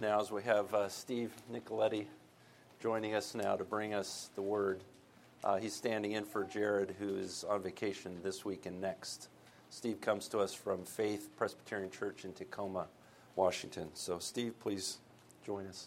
now as we have Steve Nicoletti joining us now to bring us the word. He's standing in for Jared, who is on vacation this week and next. Steve comes to us from Faith Presbyterian Church in Tacoma, Washington. So Steve, please join us.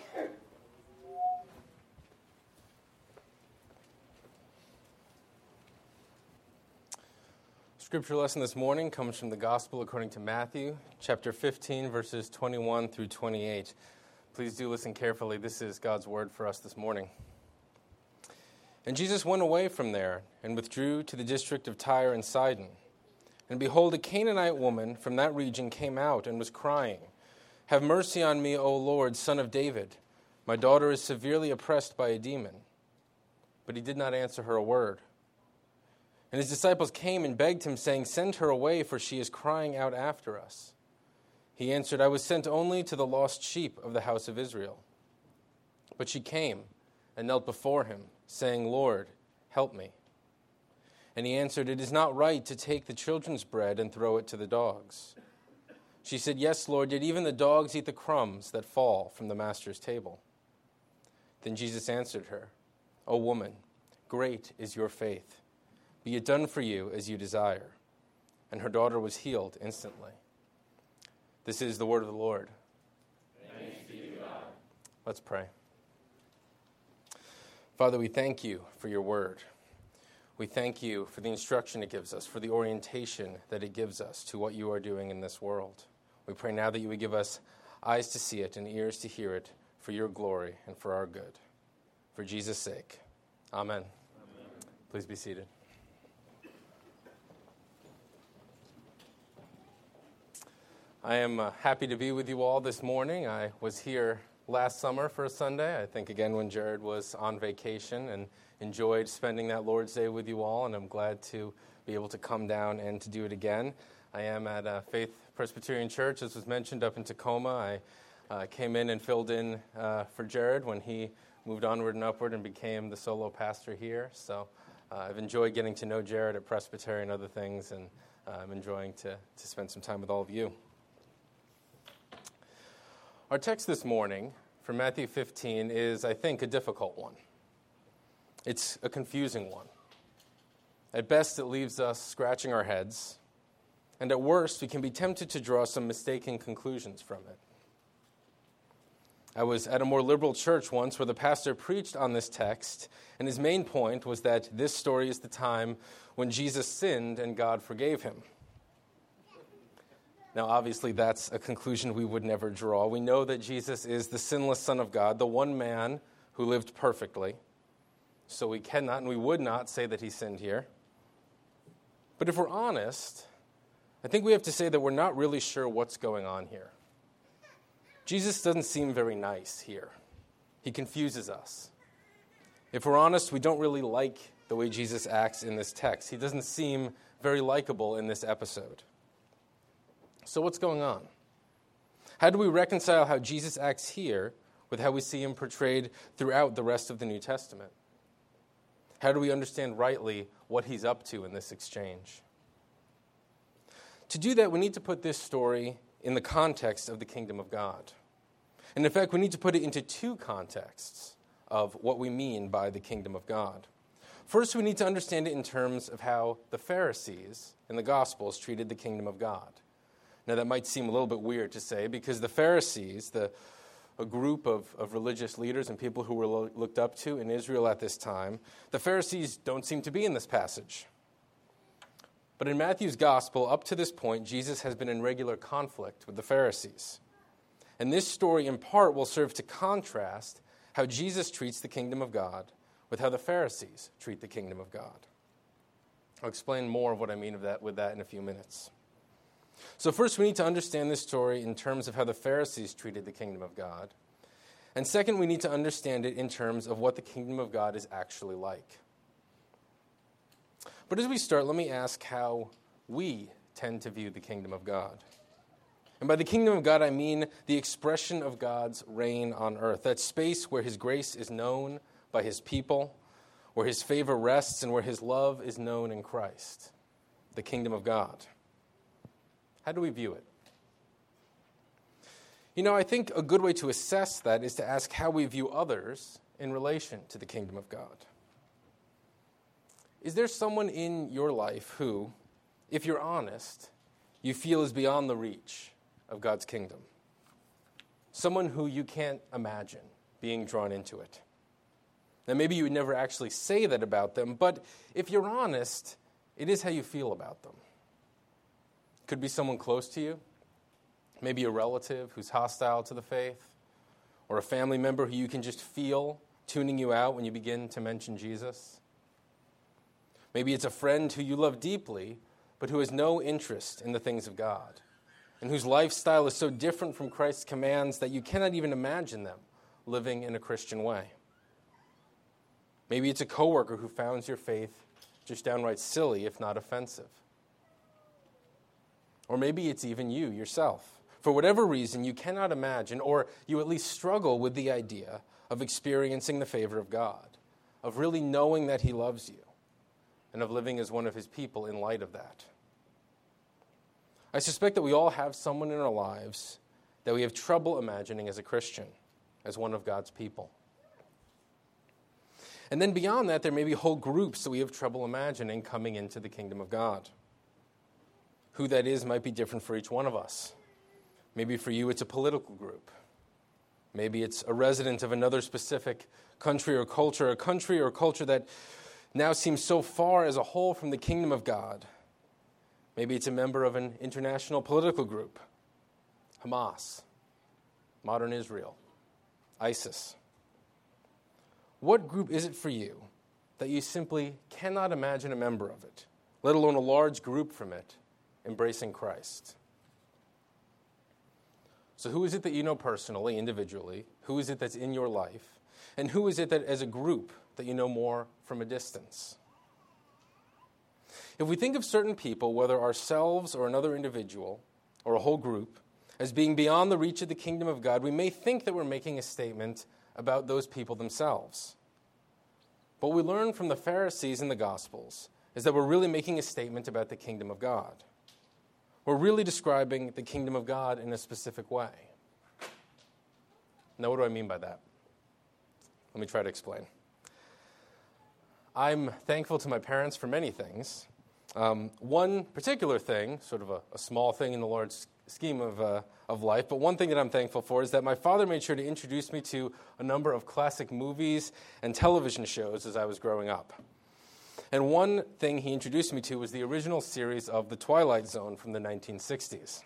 Scripture lesson this morning comes from the Gospel according to Matthew, chapter 15, verses 21 through 28. Please do listen carefully. This is God's word for us this morning. And Jesus went away from there and withdrew to the district of Tyre and Sidon. And behold, a Canaanite woman from that region came out and was crying, "Have mercy on me, O Lord, Son of David. My daughter is severely oppressed by a demon." But he did not answer her a word. And his disciples came and begged him, saying, "Send her away, for she is crying out after us." He answered, "I was sent only to the lost sheep of the house of Israel." But she came and knelt before him, saying, "Lord, help me." And he answered, "It is not right to take the children's bread and throw it to the dogs." She said, "Yes, Lord, yet even the dogs eat the crumbs that fall from the master's table." Then Jesus answered her, "O woman, great is your faith. Be it done for you as you desire." And her daughter was healed instantly. This is the word of the Lord. Thanks be to God. Let's pray. Father, we thank you for your word. We thank you for the instruction it gives us, for the orientation that it gives us to what you are doing in this world. We pray now that you would give us eyes to see it and ears to hear it for your glory and for our good. For Jesus' sake. Amen. Please be seated. I am happy to be with you all this morning. I was here last summer for a Sunday, I think again when Jared was on vacation, and enjoyed spending that Lord's Day with you all, and I'm glad to be able to come down and to do it again. I am at Faith Presbyterian Church, as was mentioned, up in Tacoma. I came in and filled in for Jared when he moved onward and upward and became the solo pastor here. So I've enjoyed getting to know Jared at Presbytery and other things, and I'm enjoying to spend some time with all of you. Our text this morning from Matthew 15 is, I think, a difficult one. It's a confusing one. At best, it leaves us scratching our heads, and at worst, we can be tempted to draw some mistaken conclusions from it. I was at a more liberal church once where the pastor preached on this text, and his main point was that this story is the time when Jesus sinned and God forgave him. Now, obviously, that's a conclusion we would never draw. We know that Jesus is the sinless Son of God, the one man who lived perfectly. So we cannot and we would not say that he sinned here. But if we're honest, I think we have to say that we're not really sure what's going on here. Jesus doesn't seem very nice here. He confuses us. If we're honest, we don't really like the way Jesus acts in this text. He doesn't seem very likable in this episode. So what's going on? How do we reconcile how Jesus acts here with how we see him portrayed throughout the rest of the New Testament? How do we understand rightly what he's up to in this exchange? To do that, we need to put this story in the context of the kingdom of God. And in fact, we need to put it into two contexts of what we mean by the kingdom of God. First, we need to understand it in terms of how the Pharisees in the Gospels treated the kingdom of God. Now, that might seem a little bit weird to say, because the Pharisees, a group of religious leaders and people who were looked up to in Israel at this time, the Pharisees don't seem to be in this passage. But in Matthew's gospel, up to this point, Jesus has been in regular conflict with the Pharisees. And this story, in part, will serve to contrast how Jesus treats the kingdom of God with how the Pharisees treat the kingdom of God. I'll explain more of what I mean with that in a few minutes. So first, we need to understand this story in terms of how the Pharisees treated the kingdom of God. And second, we need to understand it in terms of what the kingdom of God is actually like. But as we start, let me ask how we tend to view the kingdom of God. And by the kingdom of God, I mean the expression of God's reign on earth, that space where his grace is known by his people, where his favor rests, and where his love is known in Christ, the kingdom of God. How do we view it? I think a good way to assess that is to ask how we view others in relation to the kingdom of God. Is there someone in your life who, if you're honest, you feel is beyond the reach of God's kingdom? Someone who you can't imagine being drawn into it. Now, maybe you would never actually say that about them, but if you're honest, it is how you feel about them. Could be someone close to you, maybe a relative who's hostile to the faith, or a family member who you can just feel tuning you out when you begin to mention Jesus. Maybe it's a friend who you love deeply, but who has no interest in the things of God, and whose lifestyle is so different from Christ's commands that you cannot even imagine them living in a Christian way. Maybe it's a coworker who finds your faith just downright silly, if not offensive. Or maybe it's even you yourself. For whatever reason, you cannot imagine, or you at least struggle with the idea of experiencing the favor of God, of really knowing that He loves you, and of living as one of His people in light of that. I suspect that we all have someone in our lives that we have trouble imagining as a Christian, as one of God's people. And then beyond that, there may be whole groups that we have trouble imagining coming into the kingdom of God. Who that is might be different for each one of us. Maybe for you it's a political group. Maybe it's a resident of another specific country or culture, a country or culture that now seems so far as a whole from the kingdom of God. Maybe it's a member of an international political group, Hamas, modern Israel, ISIS. What group is it for you that you simply cannot imagine a member of it, let alone a large group from it, embracing Christ? So who is it that you know personally, individually? Who is it that's in your life? And who is it that as a group that you know more from a distance? If we think of certain people, whether ourselves or another individual or a whole group, as being beyond the reach of the kingdom of God, we may think that we're making a statement about those people themselves. But what we learn from the Pharisees in the Gospels is that we're really making a statement about the kingdom of God. We're really describing the kingdom of God in a specific way. Now, what do I mean by that? Let me try to explain. I'm thankful to my parents for many things. One particular thing, sort of a small thing in the large scheme of life, but one thing that I'm thankful for is that my father made sure to introduce me to a number of classic movies and television shows as I was growing up. And one thing he introduced me to was the original series of The Twilight Zone from the 1960s.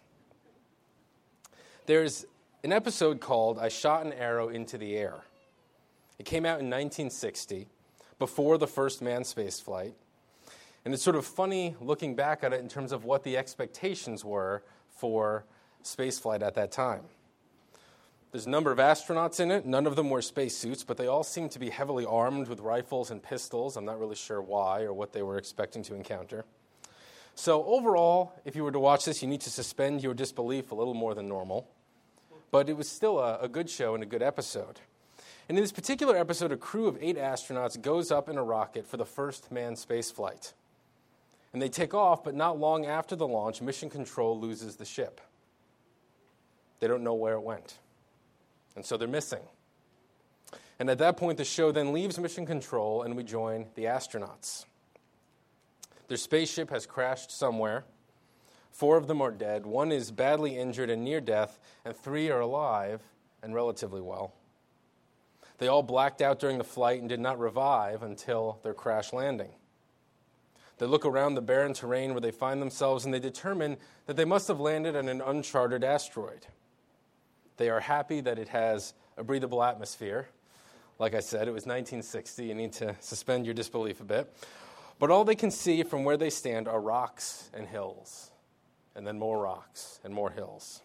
There's an episode called I Shot an Arrow into the Air. It came out in 1960, before the first manned spaceflight. And it's sort of funny looking back at it in terms of what the expectations were for spaceflight at that time. There's a number of astronauts in it. None of them wear spacesuits, but they all seem to be heavily armed with rifles and pistols. I'm not really sure why or what they were expecting to encounter. So overall, if you were to watch this, you need to suspend your disbelief a little more than normal. But it was still a good show and a good episode. And in this particular episode, a crew of 8 astronauts goes up in a rocket for the first manned spaceflight. And they take off, but not long after the launch, Mission Control loses the ship. They don't know where it went. And so they're missing. And at that point, the show then leaves Mission Control, and we join the astronauts. Their spaceship has crashed somewhere. 4 of them are dead. 1 is badly injured and near death, and 3 are alive and relatively well. They all blacked out during the flight and did not revive until their crash landing. They look around the barren terrain where they find themselves, and they determine that they must have landed on an uncharted asteroid. They are happy that it has a breathable atmosphere. Like I said, it was 1960. You need to suspend your disbelief a bit. But all they can see from where they stand are rocks and hills, and then more rocks and more hills.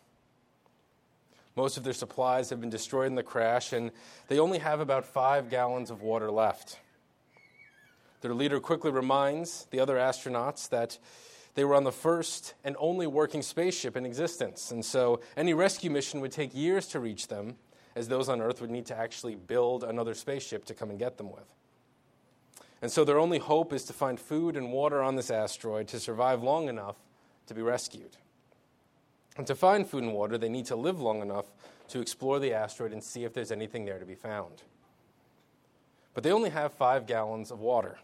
Most of their supplies have been destroyed in the crash, and they only have about 5 gallons of water left. Their leader quickly reminds the other astronauts that they were on the first and only working spaceship in existence, and so any rescue mission would take years to reach them, as those on Earth would need to actually build another spaceship to come and get them with. And so their only hope is to find food and water on this asteroid to survive long enough to be rescued. And to find food and water, they need to live long enough to explore the asteroid and see if there's anything there to be found. But they only have 5 gallons of water,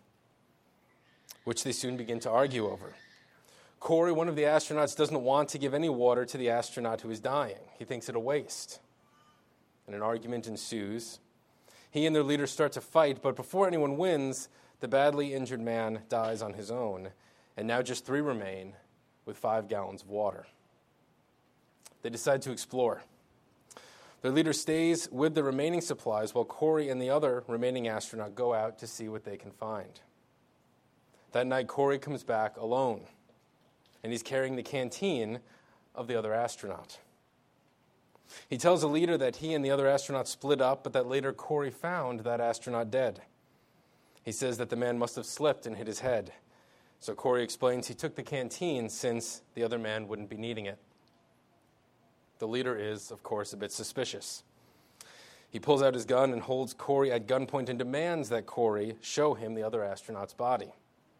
which they soon begin to argue over. Corey, one of the astronauts, doesn't want to give any water to the astronaut who is dying. He thinks it a waste. And an argument ensues. He and their leader start to fight, but before anyone wins, the badly injured man dies on his own, and now just 3 remain with 5 gallons of water. They decide to explore. Their leader stays with the remaining supplies while Corey and the other remaining astronaut go out to see what they can find. That night, Corey comes back alone, and he's carrying the canteen of the other astronaut. He tells the leader that he and the other astronaut split up, but that later Corey found that astronaut dead. He says that the man must have slipped and hit his head. So Corey explains he took the canteen since the other man wouldn't be needing it. The leader is, of course, a bit suspicious. He pulls out his gun and holds Corey at gunpoint and demands that Corey show him the other astronaut's body.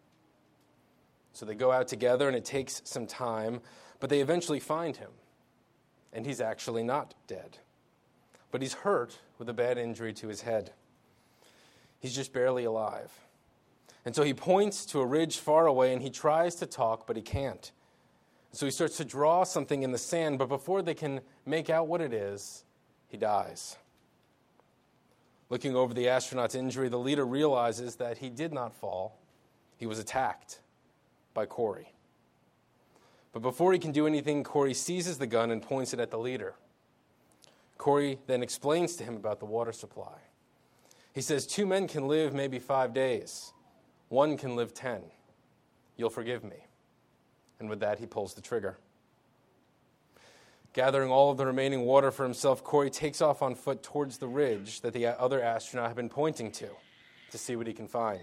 So they go out together, and it takes some time, but they eventually find him. And he's actually not dead. But he's hurt with a bad injury to his head. He's just barely alive. And so he points to a ridge far away, and he tries to talk, but he can't. So he starts to draw something in the sand, but before they can make out what it is, he dies. Looking over the astronaut's injury, the leader realizes that he did not fall. He was attacked by Corey. But before he can do anything, Corey seizes the gun and points it at the leader. Corey then explains to him about the water supply. He says, 2 men can live maybe 5 days. 1 can live 10. You'll forgive me. And with that, he pulls the trigger. Gathering all of the remaining water for himself, Corey takes off on foot towards the ridge that the other astronaut had been pointing to see what he can find.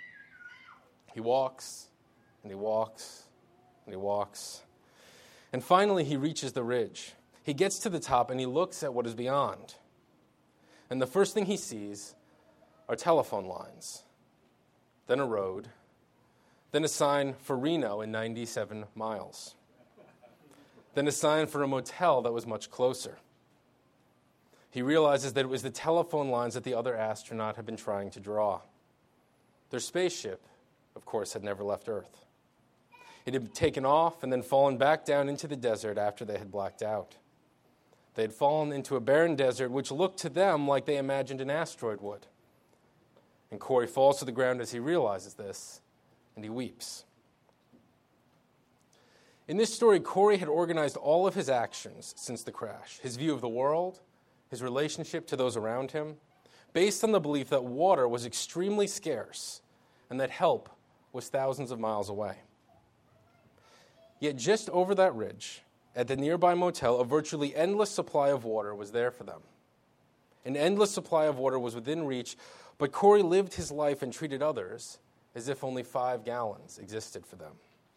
He walks, and he walks, and he walks. And finally, he reaches the ridge. He gets to the top, and he looks at what is beyond. And the first thing he sees are telephone lines, then a road, then a sign for Reno in 97 miles. Then a sign for a motel that was much closer. He realizes that it was the telephone lines that the other astronaut had been trying to draw. Their spaceship, of course, had never left Earth. It had taken off and then fallen back down into the desert after they had blacked out. They had fallen into a barren desert which looked to them like they imagined an asteroid would. And Corey falls to the ground as he realizes this, and he weeps. In this story, Corey had organized all of his actions since the crash, his view of the world, his relationship to those around him, based on the belief that water was extremely scarce and that help was thousands of miles away. Yet just over that ridge, at the nearby motel, a virtually endless supply of water was there for them. An endless supply of water was within reach, but Corey lived his life and treated others as if only 5 gallons existed for them.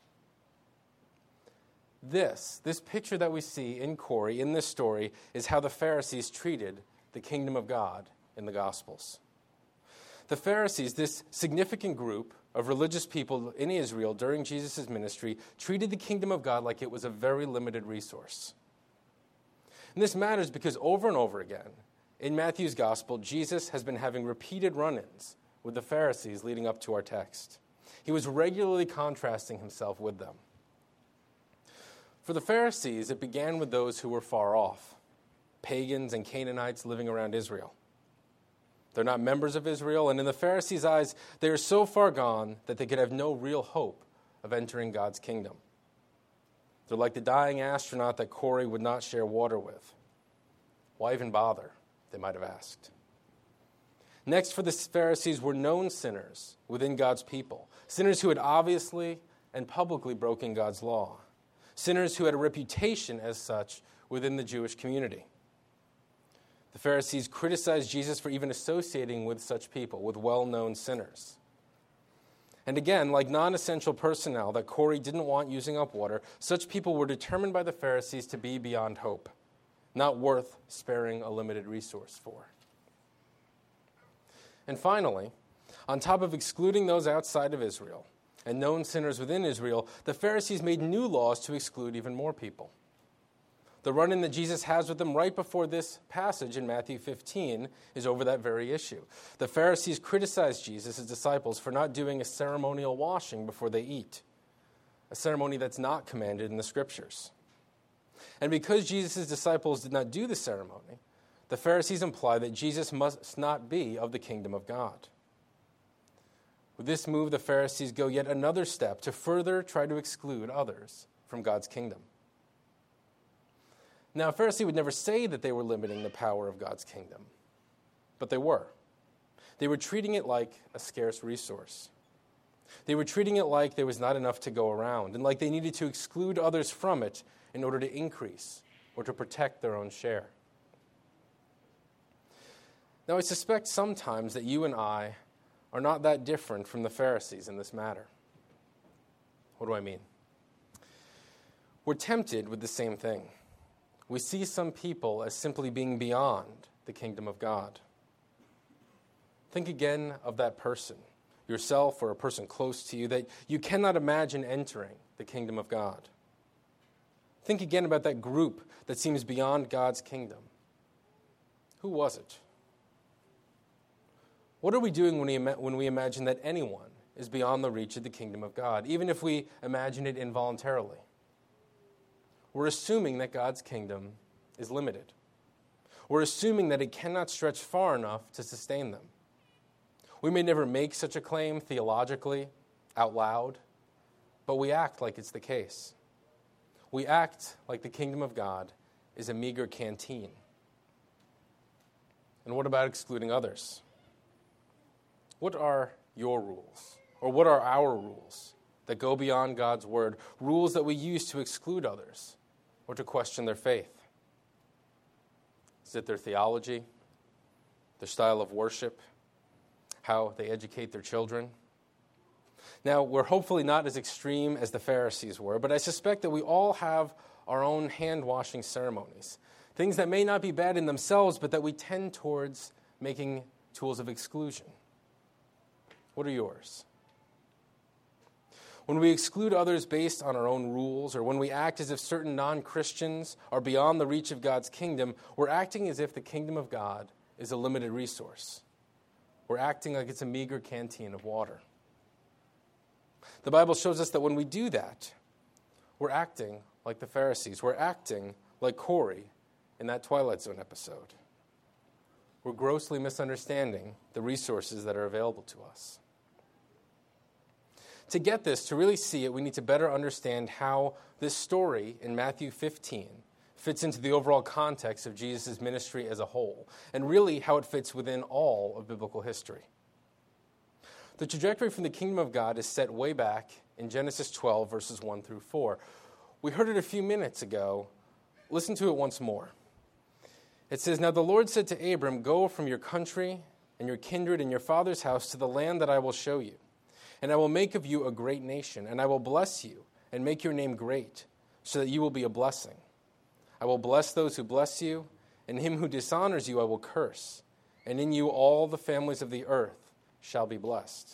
This picture that we see in Corey, in this story, is how the Pharisees treated the kingdom of God in the Gospels. The Pharisees, this significant group of religious people in Israel during Jesus' ministry, treated the kingdom of God like it was a very limited resource. And this matters because over and over again, in Matthew's Gospel, Jesus has been having repeated run-ins with the Pharisees leading up to our text. He was regularly contrasting himself with them. For the Pharisees, it began with those who were far off, pagans and Canaanites living around Israel. They're not members of Israel, and in the Pharisees' eyes, they are so far gone that they could have no real hope of entering God's kingdom. They're like the dying astronaut that Corey would not share water with. Why even bother, they might have asked. Next for the Pharisees were known sinners within God's people, sinners who had obviously and publicly broken God's law, sinners who had a reputation as such within the Jewish community. The Pharisees criticized Jesus for even associating with such people, with well-known sinners. And again, like non-essential personnel that Corey didn't want using up water, such people were determined by the Pharisees to be beyond hope, not worth sparing a limited resource for. And finally, on top of excluding those outside of Israel and known sinners within Israel, the Pharisees made new laws to exclude even more people. The run-in that Jesus has with them right before this passage in Matthew 15 is over that very issue. The Pharisees criticize Jesus' disciples for not doing a ceremonial washing before they eat, a ceremony that's not commanded in the Scriptures. And because Jesus' disciples did not do the ceremony, the Pharisees imply that Jesus must not be of the kingdom of God. With this move, the Pharisees go yet another step to further try to exclude others from God's kingdom. Now, a Pharisee would never say that they were limiting the power of God's kingdom, but they were. They were treating it like a scarce resource. They were treating it like there was not enough to go around, and like they needed to exclude others from it in order to increase or to protect their own share. Now, I suspect sometimes that you and I are not that different from the Pharisees in this matter. What do I mean? We're tempted with the same thing. We see some people as simply being beyond the kingdom of God. Think again of that person, yourself or a person close to you, that you cannot imagine entering the kingdom of God. Think again about that group that seems beyond God's kingdom. Who was it? What are we doing when we imagine that anyone is beyond the reach of the kingdom of God, even if we imagine it involuntarily? We're assuming that God's kingdom is limited. We're assuming that it cannot stretch far enough to sustain them. We may never make such a claim theologically, out loud, but we act like it's the case. We act like the kingdom of God is a meager canteen. And what about excluding others? What are your rules? Or what are our rules that go beyond God's word, rules that we use to exclude others or to question their faith? Is it their theology, their style of worship, how they educate their children? Now, we're hopefully not as extreme as the Pharisees were, but I suspect that we all have our own hand-washing ceremonies, things that may not be bad in themselves, but that we tend towards making tools of exclusion. What are yours? When we exclude others based on our own rules, or when we act as if certain non-Christians are beyond the reach of God's kingdom, we're acting as if the kingdom of God is a limited resource. We're acting like it's a meager canteen of water. The Bible shows us that when we do that, we're acting like the Pharisees. We're acting like Corey in that Twilight Zone episode. We're grossly misunderstanding the resources that are available to us. To get this, to really see it, we need to better understand how this story in Matthew 15 fits into the overall context of Jesus' ministry as a whole, and really how it fits within all of biblical history. The trajectory from the kingdom of God is set way back in Genesis 12, verses 1 through 4. We heard it a few minutes ago. Listen to it once more. It says, "Now the Lord said to Abram, 'Go from your country and your kindred and your father's house to the land that I will show you. And I will make of you a great nation, and I will bless you and make your name great, so that you will be a blessing. I will bless those who bless you, and him who dishonors you I will curse, and in you all the families of the earth shall be blessed.'"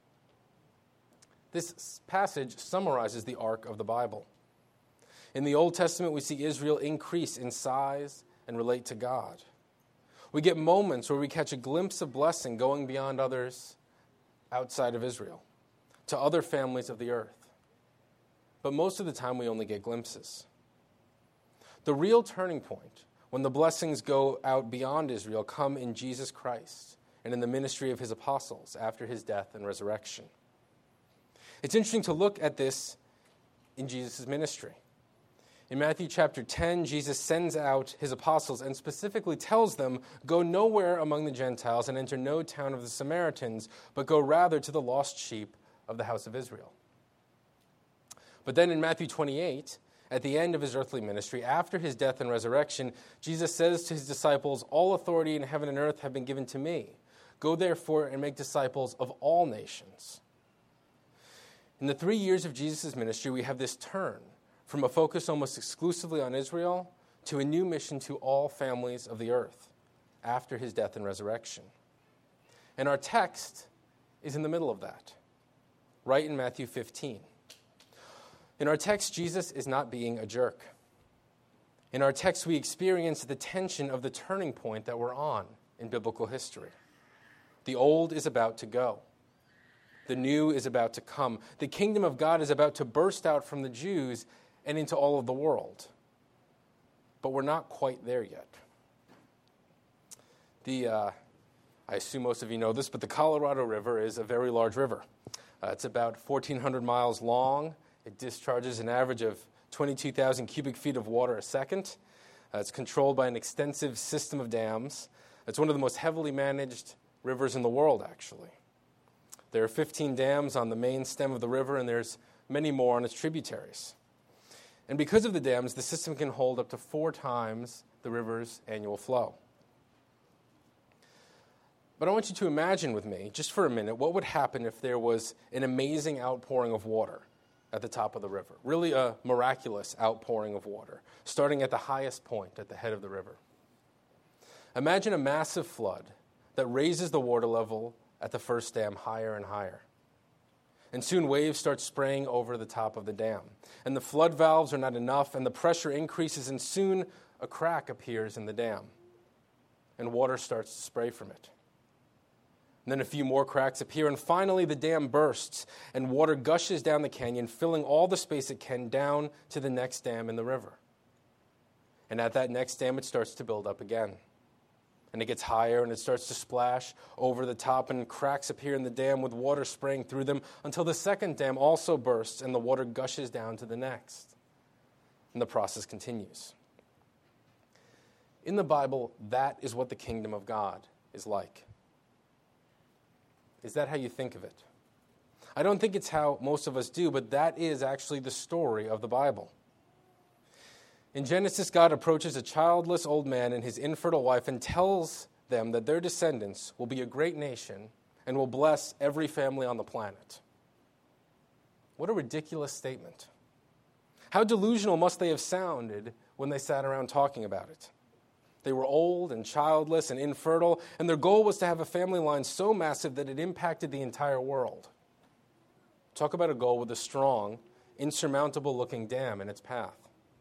This passage summarizes the arc of the Bible. In the Old Testament, we see Israel increase in size and relate to God. We get moments where we catch a glimpse of blessing going beyond others outside of Israel, to other families of the earth. But most of the time, we only get glimpses. The real turning point, when the blessings go out beyond Israel, come in Jesus Christ and in the ministry of his apostles after his death and resurrection. It's interesting to look at this in Jesus' ministry. In Matthew chapter 10, Jesus sends out his apostles and specifically tells them, "Go nowhere among the Gentiles and enter no town of the Samaritans, but go rather to the lost sheep of the house of Israel." But then in Matthew 28, at the end of his earthly ministry, after his death and resurrection, Jesus says to his disciples, "All authority in heaven and earth have been given to me. Go therefore and make disciples of all nations." In the 3 years of Jesus' ministry, we have this turn from a focus almost exclusively on Israel to a new mission to all families of the earth after his death and resurrection. And our text is in the middle of that, right in Matthew 15. In our text, Jesus is not being a jerk. In our text, we experience the tension of the turning point that we're on in biblical history. The old is about to go. The new is about to come. The kingdom of God is about to burst out from the Jews and into all of the world. But we're not quite there yet. I assume most of you know this, but the Colorado River is a very large river. It's about 1,400 miles long. It discharges an average of 22,000 cubic feet of water a second. It's controlled by an extensive system of dams. It's one of the most heavily managed rivers in the world, actually. There are 15 dams on the main stem of the river, and there's many more on its tributaries. And because of the dams, the system can hold up to 4 times the river's annual flow. But I want you to imagine with me, just for a minute, what would happen if there was an amazing outpouring of water at the top of the river. Really a miraculous outpouring of water, starting at the highest point at the head of the river. Imagine a massive flood that raises the water level at the first dam higher and higher. And soon waves start spraying over the top of the dam. And the flood valves are not enough, and the pressure increases, and soon a crack appears in the dam. And water starts to spray from it. And then a few more cracks appear, and finally the dam bursts, and water gushes down the canyon, filling all the space it can down to the next dam in the river. And at that next dam, it starts to build up again. And it gets higher, and it starts to splash over the top, and cracks appear in the dam with water spraying through them until the second dam also bursts, and the water gushes down to the next. And the process continues. In the Bible, that is what the kingdom of God is like. Is that how you think of it? I don't think it's how most of us do, but that is actually the story of the Bible. In Genesis, God approaches a childless old man and his infertile wife and tells them that their descendants will be a great nation and will bless every family on the planet. What a ridiculous statement. How delusional must they have sounded when they sat around talking about it? They were old and childless and infertile, and their goal was to have a family line so massive that it impacted the entire world. Talk about a goal with a strong, insurmountable-looking dam in its path.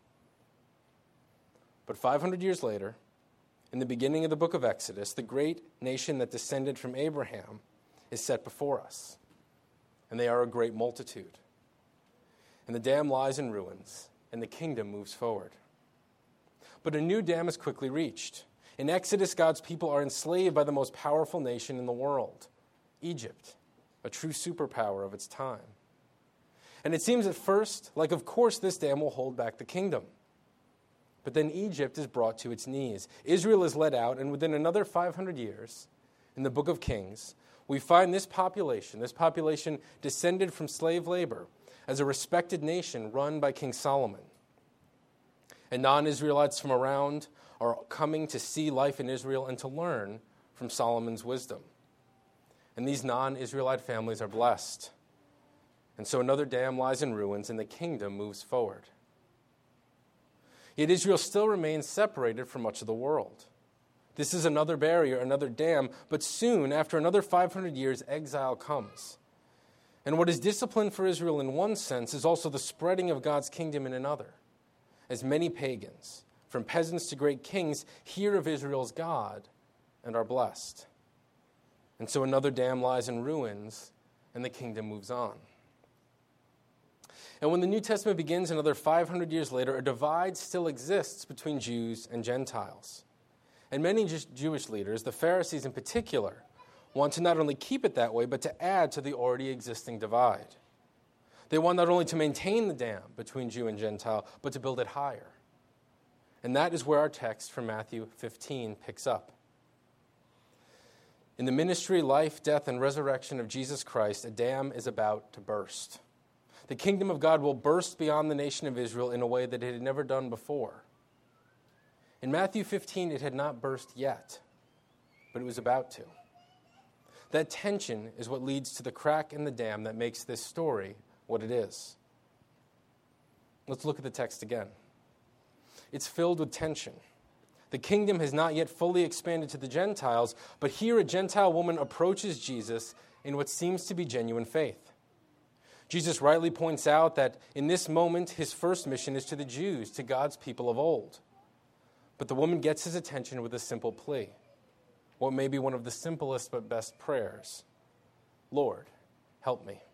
But 500 years later, in the beginning of the book of Exodus, the great nation that descended from Abraham is set before us, and they are a great multitude. And the dam lies in ruins, and the kingdom moves forward. But a new dam is quickly reached. In Exodus, God's people are enslaved by the most powerful nation in the world, Egypt, a true superpower of its time. And it seems at first like, of course, this dam will hold back the kingdom. But then Egypt is brought to its knees. Israel is led out, and within another 500 years, in the book of Kings, we find this population descended from slave labor, as a respected nation run by King Solomon. And non-Israelites from around are coming to see life in Israel and to learn from Solomon's wisdom. And these non-Israelite families are blessed. And so another dam lies in ruins, and the kingdom moves forward. Yet Israel still remains separated from much of the world. This is another barrier, another dam, but soon, after another 500 years, exile comes. And what is discipline for Israel in one sense is also the spreading of God's kingdom in another, as many pagans, from peasants to great kings, hear of Israel's God and are blessed. And so another dam lies in ruins, and the kingdom moves on. And when the New Testament begins another 500 years later, a divide still exists between Jews and Gentiles. And many Jewish leaders, the Pharisees in particular, want to not only keep it that way, but to add to the already existing divide. They want not only to maintain the dam between Jew and Gentile, but to build it higher. And that is where our text from Matthew 15 picks up. In the ministry, life, death, and resurrection of Jesus Christ, a dam is about to burst. The kingdom of God will burst beyond the nation of Israel in a way that it had never done before. In Matthew 15, it had not burst yet, but it was about to. That tension is what leads to the crack in the dam that makes this story what it is. Let's look at the text again. It's filled with tension. The kingdom has not yet fully expanded to the Gentiles, but here a Gentile woman approaches Jesus in what seems to be genuine faith. Jesus rightly points out that in this moment, his first mission is to the Jews, to God's people of old. But the woman gets his attention with a simple plea, what may be one of the simplest but best prayers. Lord, help me.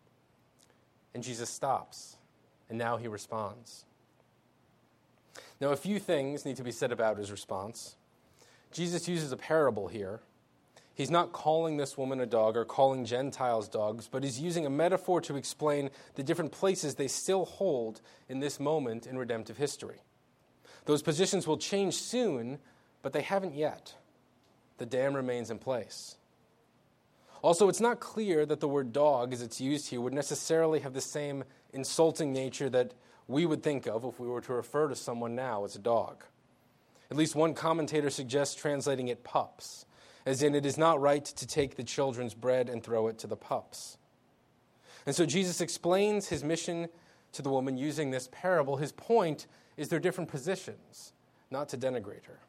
And Jesus stops, and now he responds. Now, a few things need to be said about his response. Jesus uses a parable here. He's not calling this woman a dog or calling Gentiles dogs, but he's using a metaphor to explain the different places they still hold in this moment in redemptive history. Those positions will change soon, but they haven't yet. The dam remains in place. Also, it's not clear that the word dog, as it's used here, would necessarily have the same insulting nature that we would think of if we were to refer to someone now as a dog. At least one commentator suggests translating it pups, as in it is not right to take the children's bread and throw it to the pups. And so Jesus explains his mission to the woman using this parable. His point is their different positions, not to denigrate her.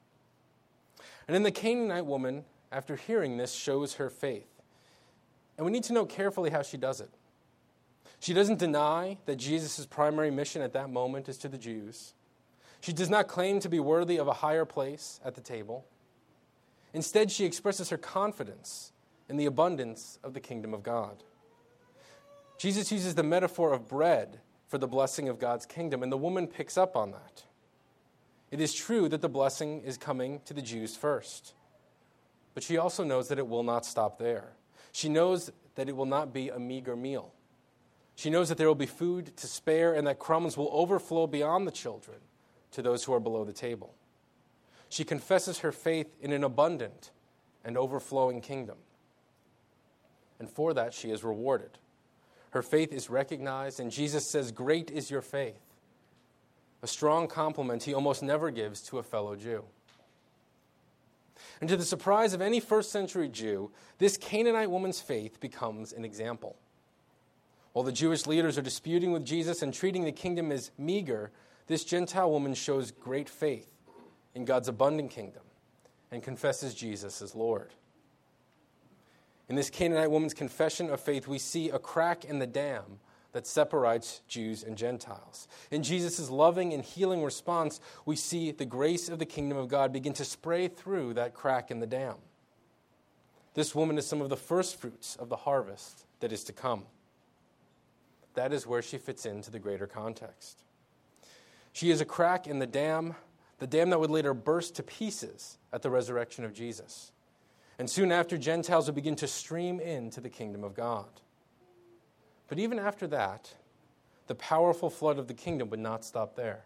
And then the Canaanite woman, after hearing this, shows her faith. And we need to note carefully how she does it. She doesn't deny that Jesus' primary mission at that moment is to the Jews. She does not claim to be worthy of a higher place at the table. Instead, she expresses her confidence in the abundance of the kingdom of God. Jesus uses the metaphor of bread for the blessing of God's kingdom, and the woman picks up on that. It is true that the blessing is coming to the Jews first, but she also knows that it will not stop there. She knows that it will not be a meager meal. She knows that there will be food to spare and that crumbs will overflow beyond the children to those who are below the table. She confesses her faith in an abundant and overflowing kingdom. And for that, she is rewarded. Her faith is recognized, and Jesus says, "Great is your faith." A strong compliment he almost never gives to a fellow Jew. And to the surprise of any first century Jew, this Canaanite woman's faith becomes an example. While the Jewish leaders are disputing with Jesus and treating the kingdom as meager, this Gentile woman shows great faith in God's abundant kingdom and confesses Jesus as Lord. In this Canaanite woman's confession of faith, we see a crack in the dam that separates Jews and Gentiles. In Jesus' loving and healing response, we see the grace of the kingdom of God begin to spray through that crack in the dam. This woman is some of the first fruits of the harvest that is to come. That is where she fits into the greater context. She is a crack in the dam that would later burst to pieces at the resurrection of Jesus. And soon after, Gentiles would begin to stream into the kingdom of God. But even after that, the powerful flood of the kingdom would not stop there.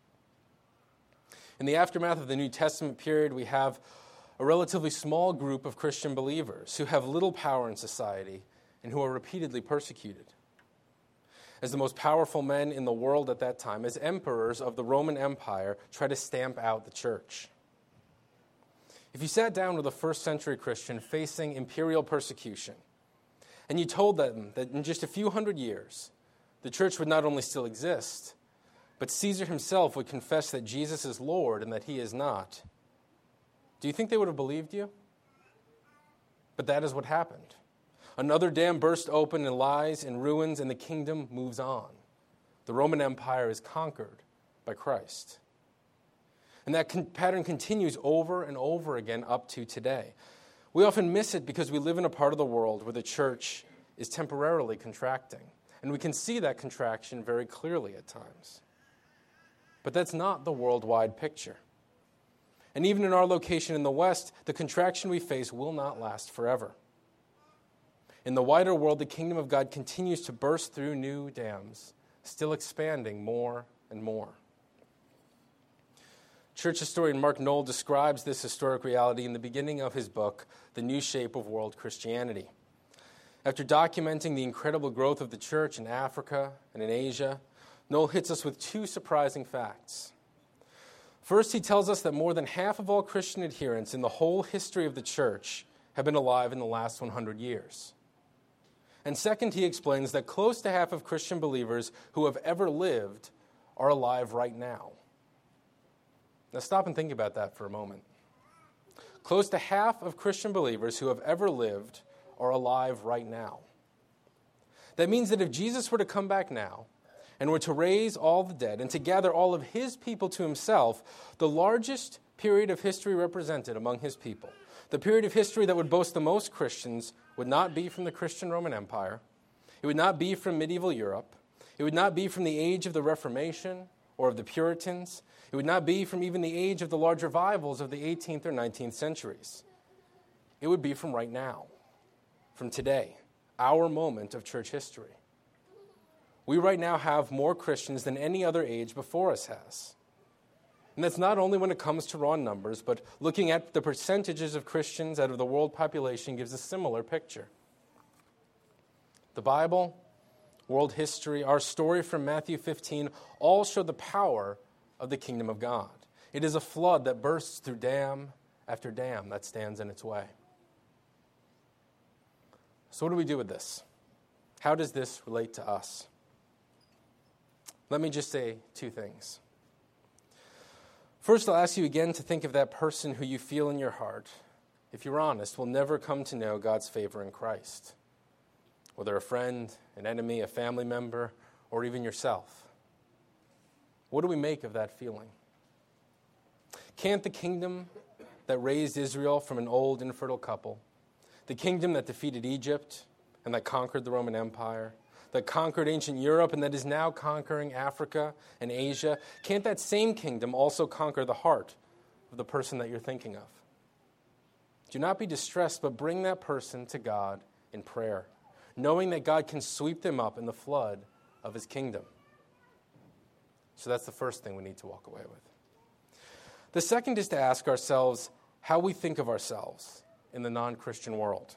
In the aftermath of the New Testament period, we have a relatively small group of Christian believers who have little power in society and who are repeatedly persecuted. As the most powerful men in the world at that time, as emperors of the Roman Empire, try to stamp out the church. If you sat down with a first century Christian facing imperial persecution, and you told them that in just a few hundred years, the church would not only still exist, but Caesar himself would confess that Jesus is Lord and that he is not, do you think they would have believed you? But that is what happened. Another dam burst open and lies in ruins, and the kingdom moves on. The Roman Empire is conquered by Christ. And that pattern continues over and over again up to today. We often miss it because we live in a part of the world where the church is temporarily contracting. And we can see that contraction very clearly at times. But that's not the worldwide picture. And even in our location in the West, the contraction we face will not last forever. In the wider world, the kingdom of God continues to burst through new dams, still expanding more and more. Church historian Mark Noll describes this historic reality in the beginning of his book, The New Shape of World Christianity. After documenting the incredible growth of the church in Africa and in Asia, Noll hits us with two surprising facts. First, he tells us that more than half of all Christian adherents in the whole history of the church have been alive in the last 100 years. And second, he explains that close to half of Christian believers who have ever lived are alive right now. Now stop and think about that for a moment. Close to half of Christian believers who have ever lived are alive right now. That means that if Jesus were to come back now and were to raise all the dead and to gather all of his people to himself, the largest period of history represented among his people, the period of history that would boast the most Christians, would not be from the Christian Roman Empire. It would not be from medieval Europe. It would not be from the age of the Reformation or of the Puritans. It would not be from even the age of the large revivals of the 18th or 19th centuries. It would be from right now, from today, our moment of church history. We right now have more Christians than any other age before us has. And that's not only when it comes to raw numbers, but looking at the percentages of Christians out of the world population gives a similar picture. The Bible, world history, our story from Matthew 15 all show the power of the kingdom of God. It is a flood that bursts through dam after dam that stands in its way. So what do we do with this? How does this relate to us? Let me just say two things. First, I'll ask you again to think of that person who you feel in your heart, if you're honest, will never come to know God's favor in Christ. Whether a friend, an enemy, a family member, or even yourself. What do we make of that feeling? Can't the kingdom that raised Israel from an old infertile couple, the kingdom that defeated Egypt and that conquered the Roman Empire, that conquered ancient Europe and that is now conquering Africa and Asia, can't that same kingdom also conquer the heart of the person that you're thinking of? Do not be distressed, but bring that person to God in prayer, knowing that God can sweep them up in the flood of his kingdom. So that's the first thing we need to walk away with. The second is to ask ourselves how we think of ourselves in the non-Christian world.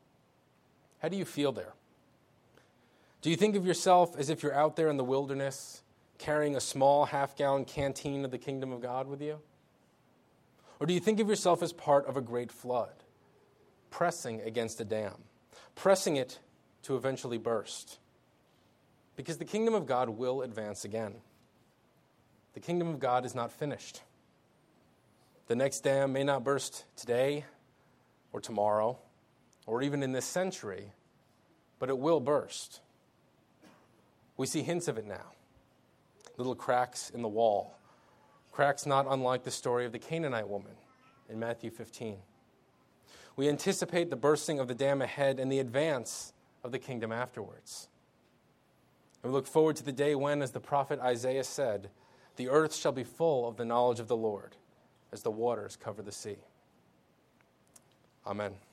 How do you feel there? Do you think of yourself as if you're out there in the wilderness, carrying a small half-gallon canteen of the kingdom of God with you? Or do you think of yourself as part of a great flood, pressing against a dam, pressing it to eventually burst? Because the kingdom of God will advance again. The kingdom of God is not finished. The next dam may not burst today or tomorrow or even in this century, but it will burst. We see hints of it now. Little cracks in the wall. Cracks not unlike the story of the Canaanite woman in Matthew 15. We anticipate the bursting of the dam ahead and the advance of the kingdom afterwards. And we look forward to the day when, as the prophet Isaiah said, the earth shall be full of the knowledge of the Lord as the waters cover the sea. Amen.